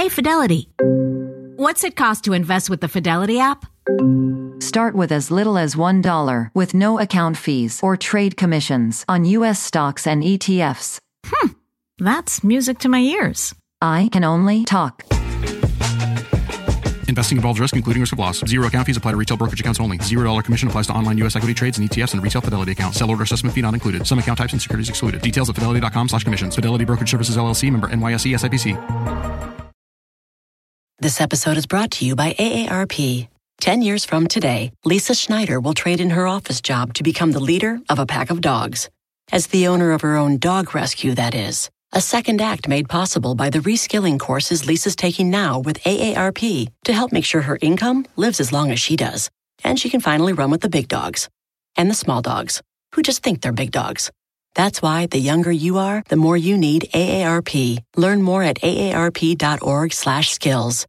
Hey, Fidelity. What's it cost to invest with the Fidelity app? Start with as little as $1 with no account fees or trade commissions on U.S. stocks and ETFs. That's music to my ears. I can only talk. Investing involves risk, including risk of loss. Zero account fees apply to retail brokerage accounts only. $0 commission applies to online U.S. equity trades and ETFs and retail Fidelity accounts. Sell order assessment fee not included. Some account types and securities excluded. Details at fidelity.com/commissions. Fidelity Brokerage Services, LLC, member NYSE SIPC. This episode is brought to you by AARP. 10 years from today, Lisa Schneider will trade in her office job to become the leader of a pack of dogs. As the owner of her own dog rescue, that is. A second act made possible by the reskilling courses Lisa's taking now with AARP to help make sure her income lives as long as she does. And she can finally run with the big dogs. And the small dogs, who just think they're big dogs. That's why the younger you are, the more you need AARP. Learn more at aarp.org/skills.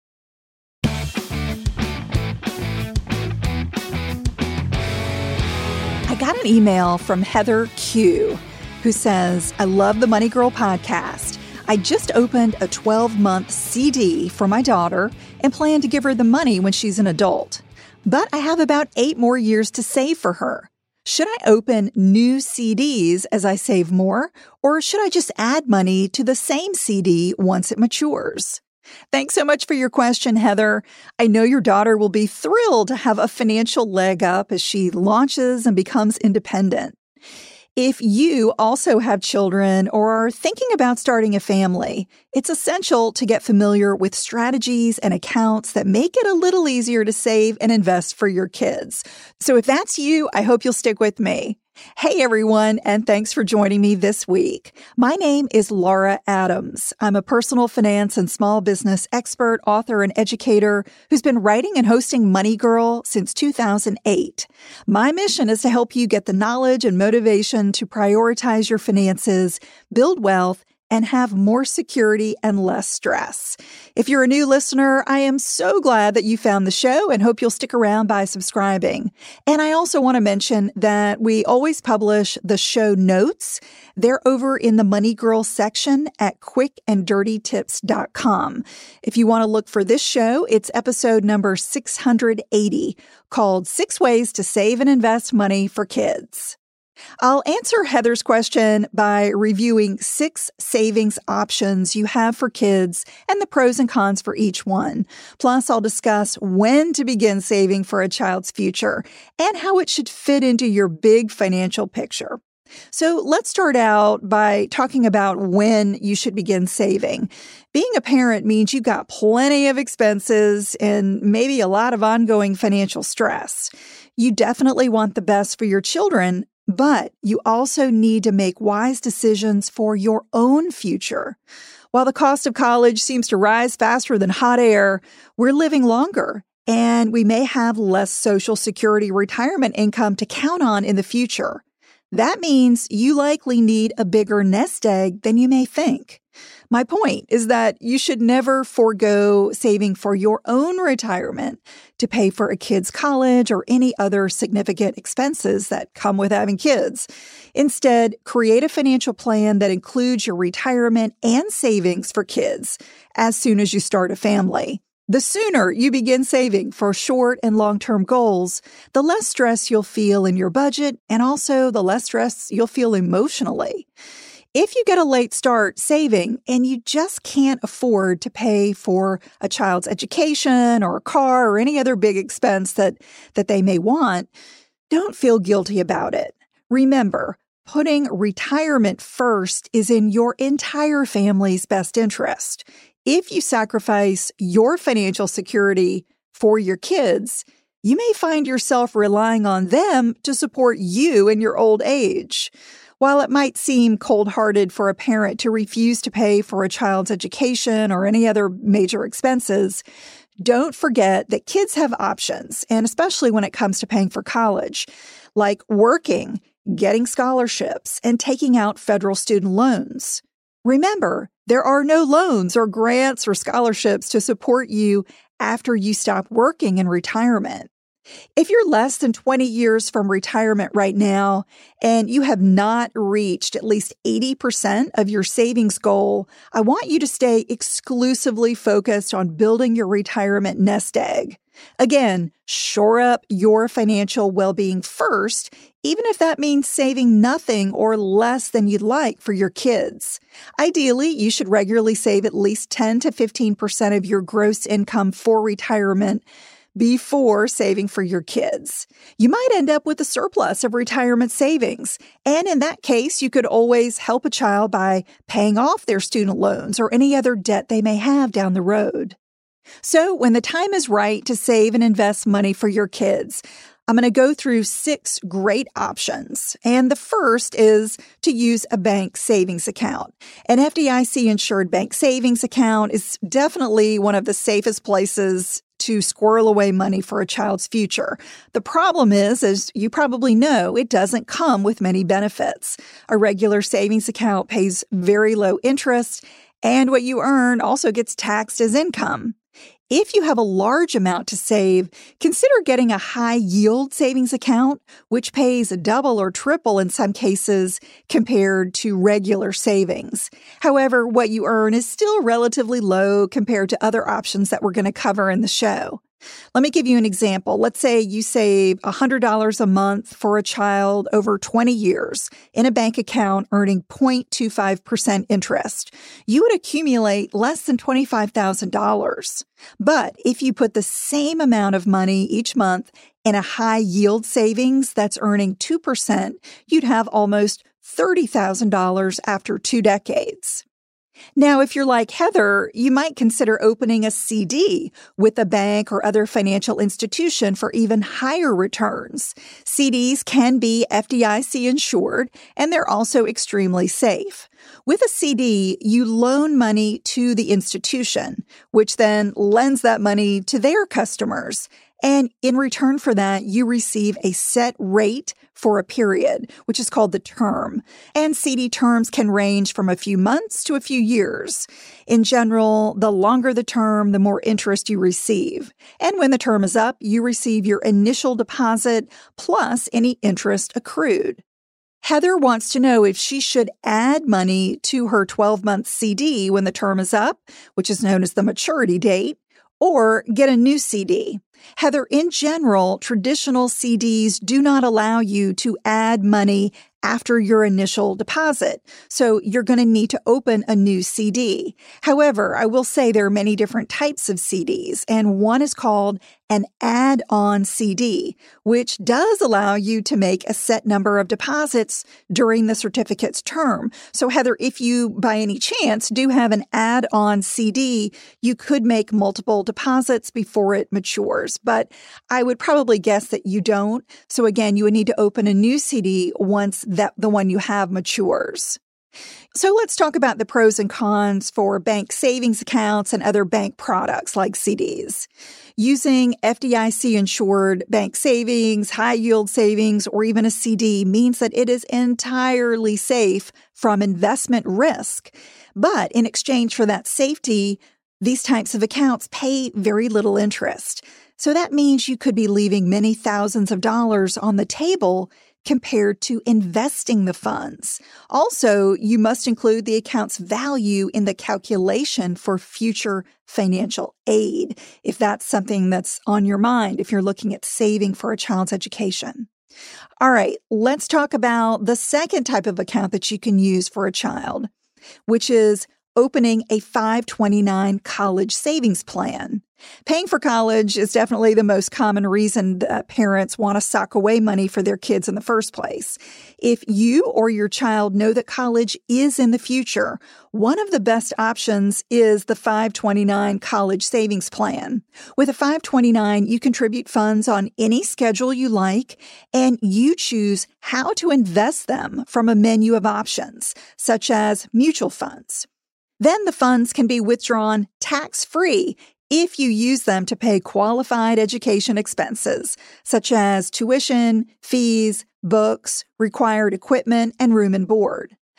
I got an email from Heather Q, who says, I love the Money Girl podcast. I just opened a 12-month CD for my daughter and plan to give her the money when she's an adult. But I have about 8 more years to save for her. Should I open new CDs as I save more, or should I just add money to the same CD once it matures? Thanks so much for your question, Heather. I know your daughter will be thrilled to have a financial leg up as she launches and becomes independent. If you also have children or are thinking about starting a family, it's essential to get familiar with strategies and accounts that make it a little easier to save and invest for your kids. So if that's you, I hope you'll stick with me. Hey everyone, and thanks for joining me this week. My name is Laura Adams. I'm a personal finance and small business expert, author, and educator who's been writing and hosting Money Girl since 2008. My mission is to help you get the knowledge and motivation to prioritize your finances, build wealth, and have more security and less stress. If you're a new listener, I am so glad that you found the show and hope you'll stick around by subscribing. And I also want to mention that we always publish the show notes. They're over in the Money Girl section at quickanddirtytips.com. If you want to look for this show, it's episode number 680, called 6 Ways to Save and Invest Money for Kids. I'll answer Heather's question by reviewing 6 savings options you have for kids and the pros and cons for each one. Plus, I'll discuss when to begin saving for a child's future and how it should fit into your big financial picture. So let's start out by talking about when you should begin saving. Being a parent means you've got plenty of expenses and maybe a lot of ongoing financial stress. You definitely want the best for your children, but you also need to make wise decisions for your own future. While the cost of college seems to rise faster than hot air, we're living longer, and we may have less Social Security retirement income to count on in the future. That means you likely need a bigger nest egg than you may think. My point is that you should never forego saving for your own retirement to pay for a kid's college or any other significant expenses that come with having kids. Instead, create a financial plan that includes your retirement and savings for kids as soon as you start a family. The sooner you begin saving for short and long-term goals, the less stress you'll feel in your budget and also the less stress you'll feel emotionally. If you get a late start saving and you just can't afford to pay for a child's education or a car or any other big expense that they may want, don't feel guilty about it. Remember, putting retirement first is in your entire family's best interest. If you sacrifice your financial security for your kids, you may find yourself relying on them to support you in your old age. While it might seem cold-hearted for a parent to refuse to pay for a child's education or any other major expenses, don't forget that kids have options, and especially when it comes to paying for college, like working, getting scholarships, and taking out federal student loans. Remember, there are no loans or grants or scholarships to support you after you stop working in retirement. If you're less than 20 years from retirement right now and you have not reached at least 80% of your savings goal, I want you to stay exclusively focused on building your retirement nest egg. Again, shore up your financial well-being first, even if that means saving nothing or less than you'd like for your kids. Ideally, you should regularly save at least 10 to 15% of your gross income for retirement before saving for your kids. You might end up with a surplus of retirement savings. And in that case, you could always help a child by paying off their student loans or any other debt they may have down the road. So when the time is right to save and invest money for your kids, I'm going to go through 6 great options. And the first is to use a bank savings account. An FDIC-insured bank savings account is definitely one of the safest places to squirrel away money for a child's future. The problem is, as you probably know, it doesn't come with many benefits. A regular savings account pays very low interest, and what you earn also gets taxed as income. If you have a large amount to save, consider getting a high-yield savings account, which pays double or triple in some cases compared to regular savings. However, what you earn is still relatively low compared to other options that we're going to cover in the show. Let me give you an example. Let's say you save $100 a month for a child over 20 years in a bank account earning 0.25% interest. You would accumulate less than $25,000. But if you put the same amount of money each month in a high yield savings that's earning 2%, you'd have almost $30,000 after 2 decades. Now, if you're like Heather, you might consider opening a CD with a bank or other financial institution for even higher returns. CDs can be FDIC insured, and they're also extremely safe. With a CD, you loan money to the institution, which then lends that money to their customers. And in return for that, you receive a set rate for a period, which is called the term. And CD terms can range from a few months to a few years. In general, the longer the term, the more interest you receive. And when the term is up, you receive your initial deposit plus any interest accrued. Heather wants to know if she should add money to her 12-month CD when the term is up, which is known as the maturity date, or get a new CD. Heather, in general, traditional CDs do not allow you to add money after your initial deposit, so you're going to need to open a new CD. However, I will say there are many different types of CDs, and one is called an add-on CD, which does allow you to make a set number of deposits during the certificate's term. So Heather, if you by any chance do have an add-on CD, you could make multiple deposits before it matures, but I would probably guess that you don't. So again, you would need to open a new CD once the one you have matures. So let's talk about the pros and cons for bank savings accounts and other bank products like CDs. Using FDIC-insured bank savings, high-yield savings, or even a CD means that it is entirely safe from investment risk. But in exchange for that safety, these types of accounts pay very little interest. So that means you could be leaving many thousands of dollars on the table compared to investing the funds. Also, you must include the account's value in the calculation for future financial aid, if that's something that's on your mind, if you're looking at saving for a child's education. All right, let's talk about the second type of account that you can use for a child, which is opening a 529 college savings plan. Paying for college is definitely the most common reason that parents want to sock away money for their kids in the first place. If you or your child know that college is in the future, one of the best options is the 529 college savings plan. With a 529, you contribute funds on any schedule you like, and you choose how to invest them from a menu of options, such as mutual funds. Then the funds can be withdrawn tax-free if you use them to pay qualified education expenses, such as tuition, fees, books, required equipment, and room and board.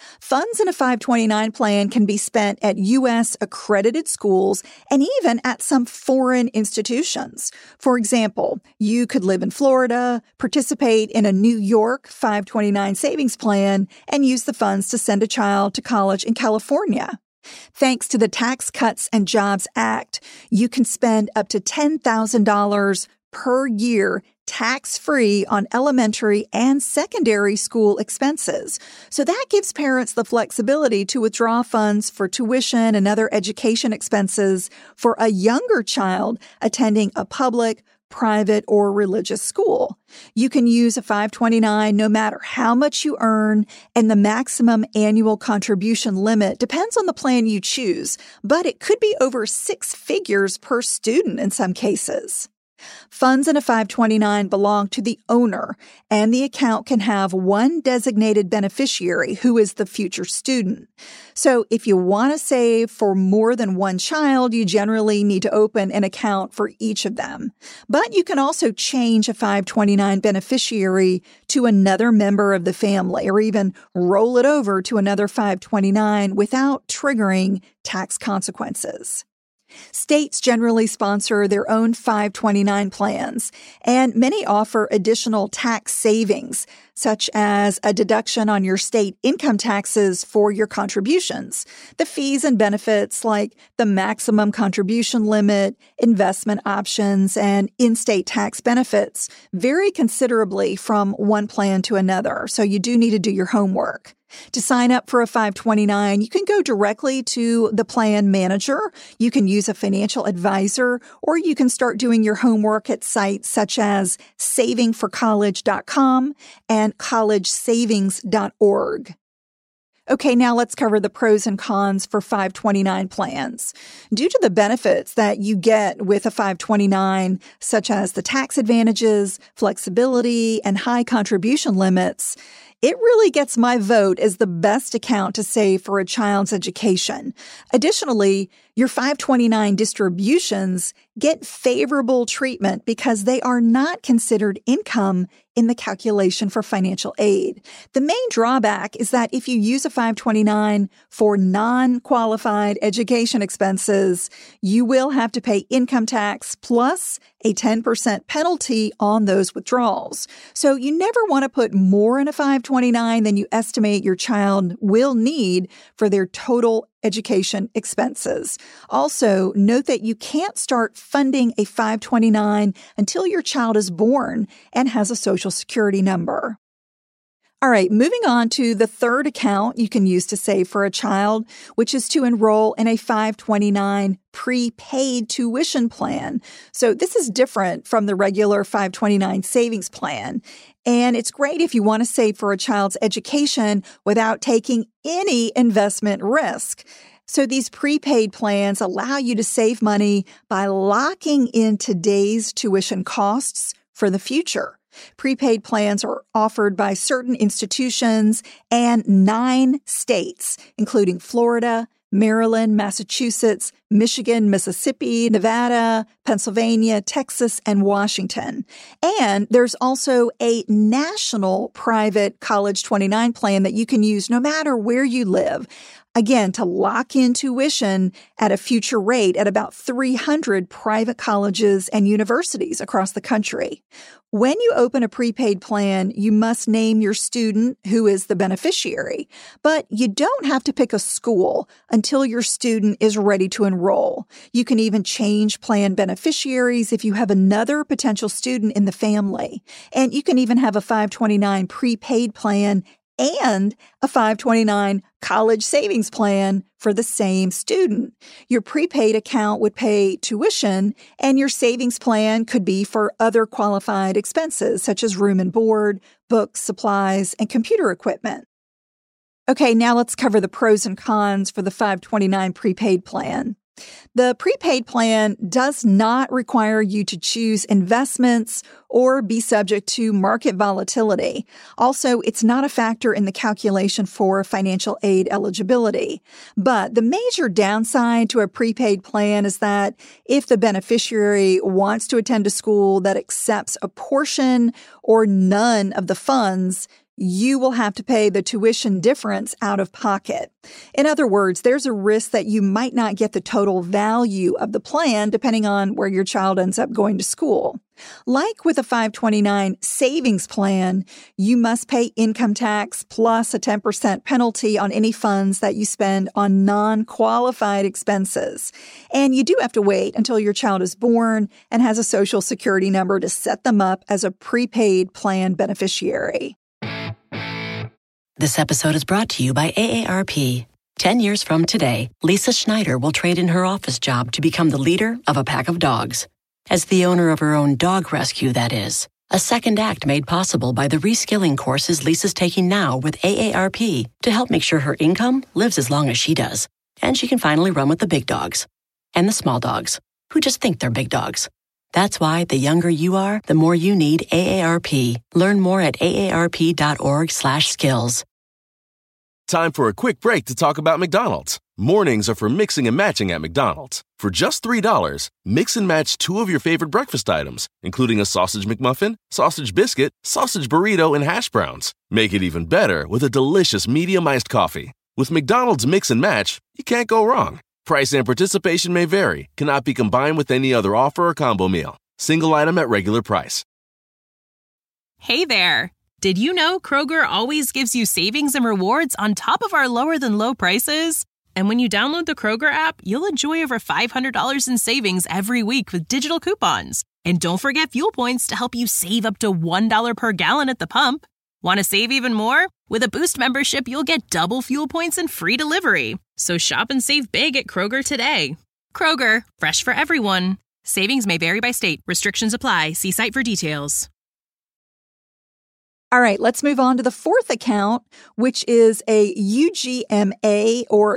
Funds in a 529 plan can be spent at U.S. accredited schools and even at some foreign institutions. For example, you could live in Florida, participate in a New York 529 savings plan, and use the funds to send a child to college in California. Thanks to the Tax Cuts and Jobs Act, you can spend up to $10,000 per year tax-free on elementary and secondary school expenses. So that gives parents the flexibility to withdraw funds for tuition and other education expenses for a younger child attending a public, private, or religious school. You can use a 529 no matter how much you earn, and the maximum annual contribution limit depends on the plan you choose, but it could be over 6 figures per student in some cases. Funds in a 529 belong to the owner, and the account can have one designated beneficiary who is the future student. So if you want to save for more than one child, you generally need to open an account for each of them. But you can also change a 529 beneficiary to another member of the family, or even roll it over to another 529 without triggering tax consequences. States generally sponsor their own 529 plans, and many offer additional tax savings, such as a deduction on your state income taxes for your contributions. The fees and benefits like the maximum contribution limit, investment options, and in-state tax benefits vary considerably from one plan to another, so you do need to do your homework. To sign up for a 529, you can go directly to the plan manager, you can use a financial advisor, or you can start doing your homework at sites such as savingforcollege.com and collegesavings.org. Okay, now let's cover the pros and cons for 529 plans. Due to the benefits that you get with a 529, such as the tax advantages, flexibility, and high contribution limits, it really gets my vote as the best account to save for a child's education. Additionally, your 529 distributions get favorable treatment because they are not considered income in the calculation for financial aid. The main drawback is that if you use a 529 for non-qualified education expenses, you will have to pay income tax plus a 10% penalty on those withdrawals. So you never want to put more in a 529 than you estimate your child will need for their total education expenses. Also, note that you can't start funding a 529 until your child is born and has a Social Security number. All right, moving on to the third account you can use to save for a child, which is to enroll in a 529 prepaid tuition plan. So this is different from the regular 529 savings plan. And it's great if you want to save for a child's education without taking any investment risk. So these prepaid plans allow you to save money by locking in today's tuition costs for the future. Prepaid plans are offered by certain institutions and 9 states, including Florida, Maryland, Massachusetts, Michigan, Mississippi, Nevada, Pennsylvania, Texas, and Washington. And there's also a national private College 29 plan that you can use no matter where you live. Again, to lock in tuition at a future rate at about 300 private colleges and universities across the country. When you open a prepaid plan, you must name your student who is the beneficiary, but you don't have to pick a school until your student is ready to enroll. You can even change plan beneficiaries if you have another potential student in the family. And you can even have a 529 prepaid plan and a 529 college savings plan for the same student. Your prepaid account would pay tuition, and your savings plan could be for other qualified expenses such as room and board, books, supplies, and computer equipment. Okay, now let's cover the pros and cons for the 529 prepaid plan. The prepaid plan does not require you to choose investments or be subject to market volatility. Also, it's not a factor in the calculation for financial aid eligibility. But the major downside to a prepaid plan is that if the beneficiary wants to attend a school that accepts a portion or none of the funds, you will have to pay the tuition difference out of pocket. In other words, there's a risk that you might not get the total value of the plan depending on where your child ends up going to school. Like with a 529 savings plan, you must pay income tax plus a 10% penalty on any funds that you spend on non-qualified expenses. And you do have to wait until your child is born and has a Social Security number to set them up as a prepaid plan beneficiary. This episode is brought to you by AARP. 10 years from today, Lisa Schneider will trade in her office job to become the leader of a pack of dogs. As the owner of her own dog rescue, that is. A second act made possible by the reskilling courses Lisa's taking now with AARP to help make sure her income lives as long as she does. And she can finally run with the big dogs. And the small dogs, who just think they're big dogs. That's why the younger you are, the more you need AARP. Learn more at aarp.org/skills. Time for a quick break to talk about McDonald's. Mornings are for mixing and matching at McDonald's. For just $3, mix and match 2 of your favorite breakfast items, including a sausage McMuffin, sausage biscuit, sausage burrito, and hash browns. Make it even better with a delicious medium iced coffee. With McDonald's Mix and Match, you can't go wrong. Price and participation may vary. Cannot be combined with any other offer or combo meal. Single item at regular price. Hey there. Did you know Kroger always gives you savings and rewards on top of our lower-than-low prices? And when you download the Kroger app, you'll enjoy over $500 in savings every week with digital coupons. And don't forget fuel points to help you save up to $1 per gallon at the pump. Want to save even more? With a Boost membership, you'll get double fuel points and free delivery. So shop and save big at Kroger today. Kroger, fresh for everyone. Savings may vary by state. Restrictions apply. See site for details. All right, let's move on to the fourth account, which is a UGMA or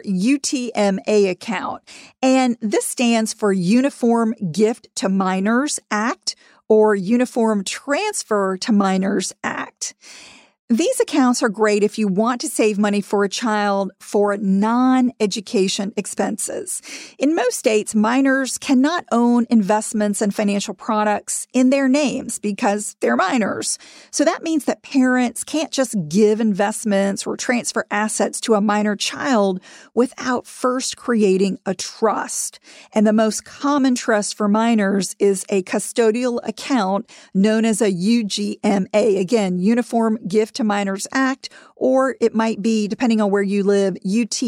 UTMA account. And this stands for Uniform Gift to Minors Act or Uniform Transfer to Minors Act. These accounts are great if you want to save money for a child for non-education expenses. In most states, minors cannot own investments and financial products in their names because they're minors. So that means that parents can't just give investments or transfer assets to a minor child without first creating a trust. And the most common trust for minors is a custodial account known as a UGMA. Again, Uniform Gift to Minors Act, or it might be, depending on where you live,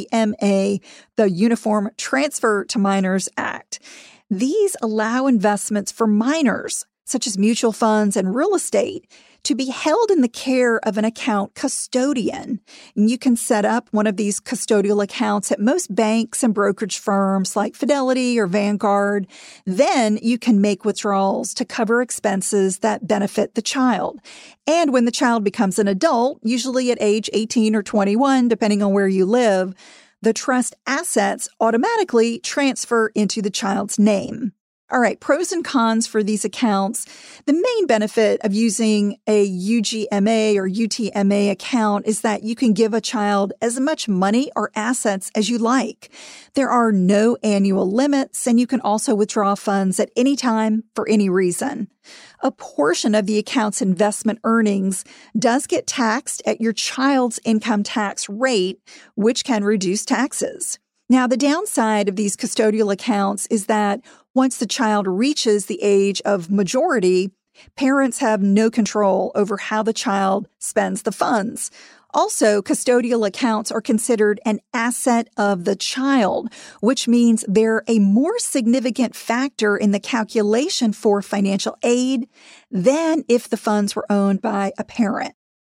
UTMA, the Uniform Transfer to Minors Act. These allow investments for minors, such as mutual funds and real estate, to be held in the care of an account custodian. And you can set up one of these custodial accounts at most banks and brokerage firms like Fidelity or Vanguard. Then you can make withdrawals to cover expenses that benefit the child. And when the child becomes an adult, usually at age 18 or 21, depending on where you live, the trust assets automatically transfer into the child's name. All right, pros and cons for these accounts. The main benefit of using a UGMA or UTMA account is that you can give a child as much money or assets as you like. There are no annual limits, and you can also withdraw funds at any time for any reason. A portion of the account's investment earnings does get taxed at your child's income tax rate, which can reduce taxes. Now, the downside of these custodial accounts is that once the child reaches the age of majority, parents have no control over how the child spends the funds. Also, custodial accounts are considered an asset of the child, which means they're a more significant factor in the calculation for financial aid than if the funds were owned by a parent.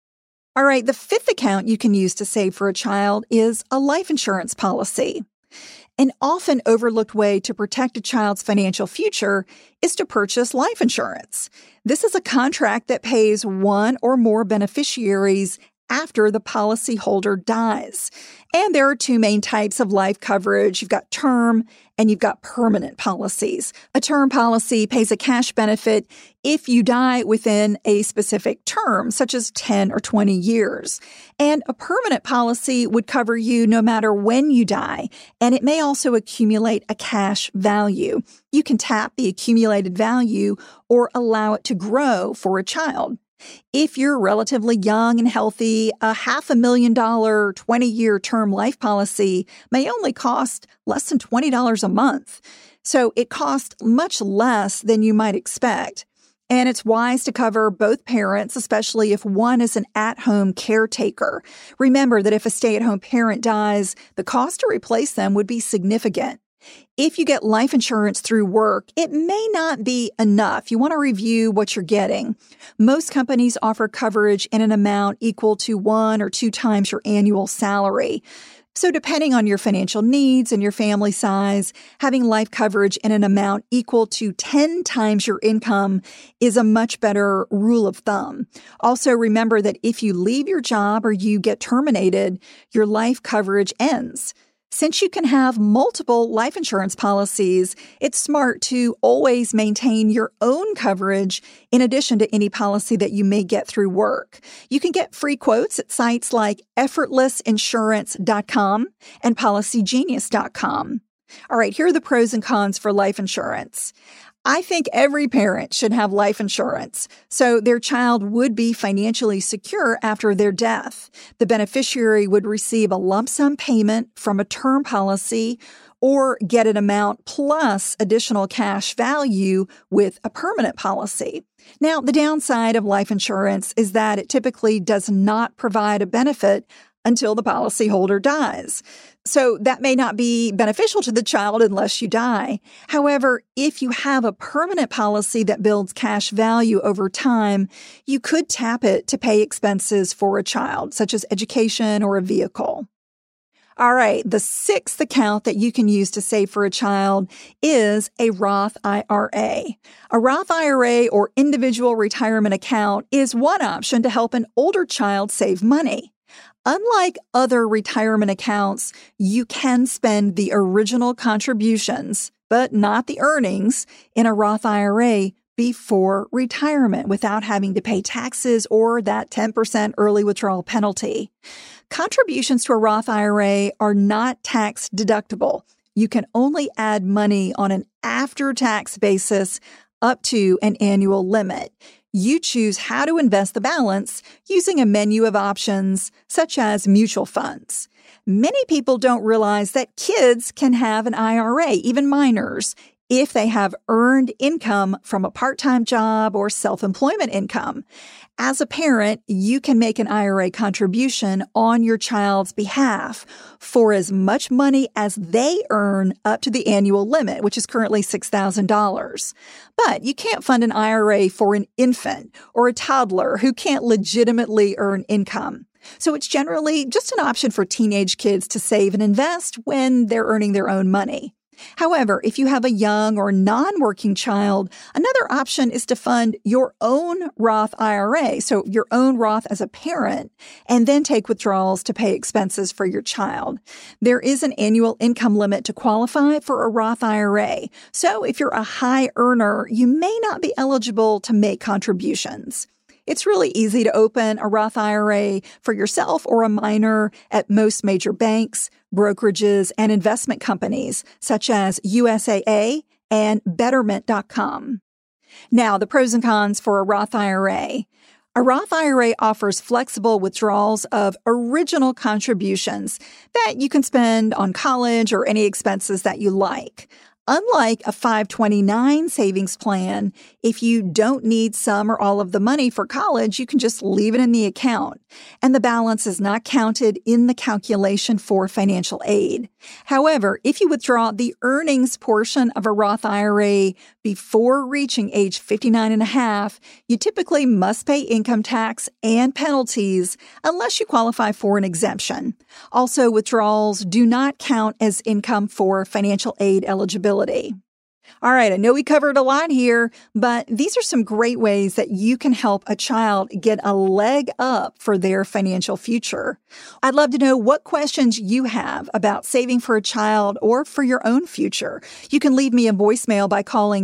All right, the fifth account you can use to save for a child is a life insurance policy. An often overlooked way to protect a child's financial future is to purchase life insurance. This is a contract that pays one or more beneficiaries after the policyholder dies. And there are two main types of life coverage. You've got term and you've got permanent policies. A term policy pays a cash benefit if you die within a specific term, such as 10 or 20 years. And a permanent policy would cover you no matter when you die, and it may also accumulate a cash value. You can tap the accumulated value or allow it to grow for a child. If you're relatively young and healthy, a $500,000 20-year term life policy may only cost less than $20 a month. So it costs much less than you might expect. And it's wise to cover both parents, especially if one is an at-home caretaker. Remember that if a stay-at-home parent dies, the cost to replace them would be significant. If you get life insurance through work, it may not be enough. You want to review what you're getting. Most companies offer coverage in an amount equal to 1 or 2 times your annual salary. So depending on your financial needs and your family size, having life coverage in an amount equal to 10 times your income is a much better rule of thumb. Also, remember that if you leave your job or you get terminated, your life coverage ends. Since you can have multiple life insurance policies, it's smart to always maintain your own coverage in addition to any policy that you may get through work. You can get free quotes at sites like effortlessinsurance.com and policygenius.com. All right, here are the pros and cons for life insurance. I think every parent should have life insurance, so their child would be financially secure after their death. The beneficiary would receive a lump sum payment from a term policy or get an amount plus additional cash value with a permanent policy. Now, the downside of life insurance is that it typically does not provide a benefit until the policyholder dies. So that may not be beneficial to the child unless you die. However, if you have a permanent policy that builds cash value over time, you could tap it to pay expenses for a child, such as education or a vehicle. All right, the 6th account that you can use to save for a child is a Roth IRA. A Roth IRA or individual retirement account is one option to help an older child save money. Unlike other retirement accounts, you can spend the original contributions, but not the earnings, in a Roth IRA before retirement without having to pay taxes or that 10% early withdrawal penalty. Contributions to a Roth IRA are not tax deductible. You can only add money on an after-tax basis up to an annual limit. You choose how to invest the balance using a menu of options, such as mutual funds. Many people don't realize that kids can have an IRA, even minors, if they have earned income from a part-time job or self-employment income. As a parent, you can make an IRA contribution on your child's behalf for as much money as they earn up to the annual limit, which is currently $6,000. But you can't fund an IRA for an infant or a toddler who can't legitimately earn income. So it's generally just an option for teenage kids to save and invest when they're earning their own money. However, if you have a young or non-working child, another option is to fund your own Roth IRA, so your own Roth as a parent, and then take withdrawals to pay expenses for your child. There is an annual income limit to qualify for a Roth IRA, so if you're a high earner, you may not be eligible to make contributions. It's really easy to open a Roth IRA for yourself or a minor at most major banks, brokerages, and investment companies such as USAA and Betterment.com. Now, the pros and cons for a Roth IRA. A Roth IRA offers flexible withdrawals of original contributions that you can spend on college or any expenses that you like. Unlike a 529 savings plan, if you don't need some or all of the money for college, you can just leave it in the account, and the balance is not counted in the calculation for financial aid. However, if you withdraw the earnings portion of a Roth IRA before reaching age 59 and a half, you typically must pay income tax and penalties unless you qualify for an exemption. Also, withdrawals do not count as income for financial aid eligibility. All right, I know we covered a lot here, but these are some great ways that you can help a child get a leg up for their financial future. I'd love to know what questions you have about saving for a child or for your own future. You can leave me a voicemail by calling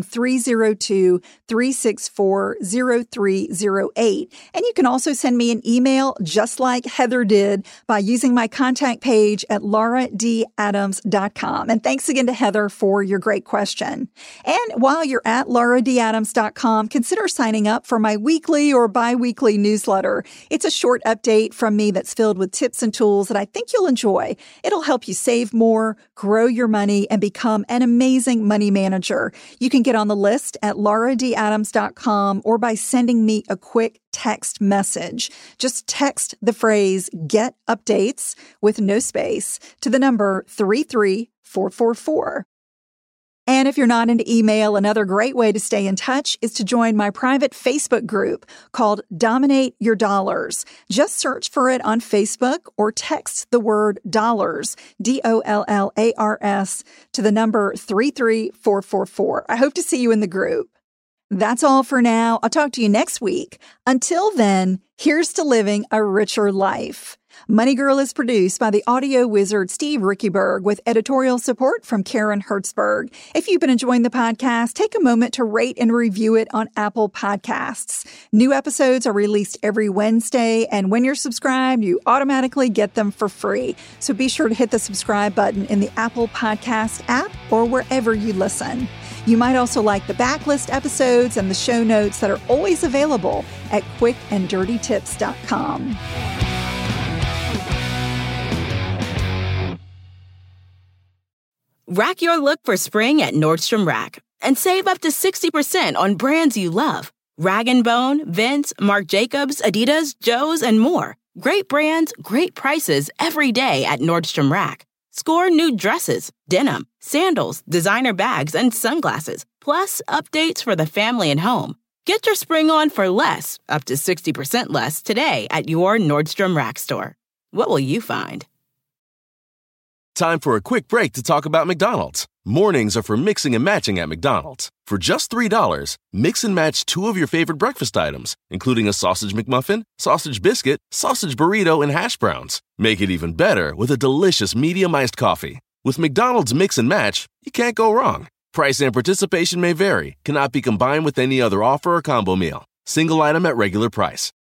302-364-0308. And you can also send me an email just like Heather did by using my contact page at lauradadams.com. And thanks again to Heather for your great question. And while you're at lauradadams.com, consider signing up for my weekly or bi-weekly newsletter. It's a short update from me that's filled with tips and tools that I think you'll enjoy. It'll help you save more, grow your money, and become an amazing money manager. You can get on the list at lauradadams.com or by sending me a quick text message. Just text the phrase "Get Updates" with no space to the number 33444. And if you're not into email, another great way to stay in touch is to join my private Facebook group called Dominate Your Dollars. Just search for it on Facebook or text the word dollars, DOLLARS, to the number 33444. I hope to see you in the group. That's all for now. I'll talk to you next week. Until then, here's to living a richer life. Money Girl is produced by the audio wizard Steve Rickyberg with editorial support from Karen Hertzberg. If you've been enjoying the podcast, take a moment to rate and review it on Apple Podcasts. New episodes are released every Wednesday, and when you're subscribed, you automatically get them for free. So be sure to hit the subscribe button in the Apple Podcast app or wherever you listen. You might also like the backlist episodes and the show notes that are always available at quickanddirtytips.com. Rack your look for spring at Nordstrom Rack and save up to 60% on brands you love. Rag & Bone, Vince, Marc Jacobs, Adidas, Joe's, and more. Great brands, great prices every day at Nordstrom Rack. Score new dresses, denim, sandals, designer bags, and sunglasses, plus updates for the family and home. Get your spring on for less, up to 60% less, today at your Nordstrom Rack store. What will you find? Time for a quick break to talk about McDonald's. Mornings are for mixing and matching at McDonald's. For just $3, mix and match 2 of your favorite breakfast items, including a sausage McMuffin, sausage biscuit, sausage burrito, and hash browns. Make it even better with a delicious medium iced coffee. With McDonald's Mix and Match, you can't go wrong. Price and participation may vary, cannot be combined with any other offer or combo meal. Single item at regular price.